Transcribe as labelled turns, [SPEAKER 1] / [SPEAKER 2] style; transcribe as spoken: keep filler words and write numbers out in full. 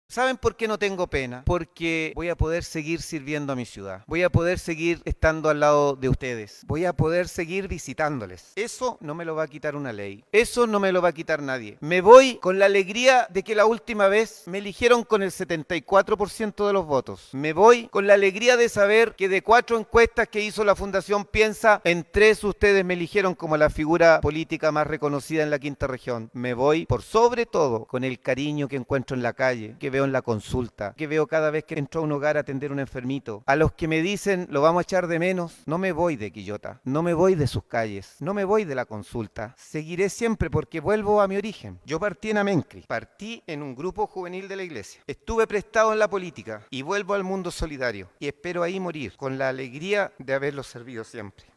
[SPEAKER 1] ¿Saben por qué no tengo pena? Porque voy a poder seguir sirviendo a mi ciudad. Voy a poder seguir estando al lado de ustedes. Voy a poder seguir visitándoles. Eso no me lo va a quitar una ley. Eso no me lo va a quitar nadie. Me voy con la alegría de que la última vez me eligieron con el setenta y cuatro por ciento de los votos. Me voy con la alegría de saber que de cuatro encuestas que hizo la Fundación Piensa, en tres ustedes me eligieron como la figura política más reconocida en la quinta región. Me voy por sobre todo con el cariño que encuentro en la calle, que veo en la consulta, que veo cada vez que entro a un hogar a atender a un enfermito. A los que me dicen, lo vamos a echar de menos, no me voy de Quillota, no me voy de sus calles, no me voy de la consulta. Seguiré siempre porque vuelvo a mi origen. Yo partí en Amencri, partí en un grupo juvenil de la iglesia. Estuve prestado en la política y vuelvo al mundo solidario. Y espero ahí morir, con la alegría de haberlos servido siempre.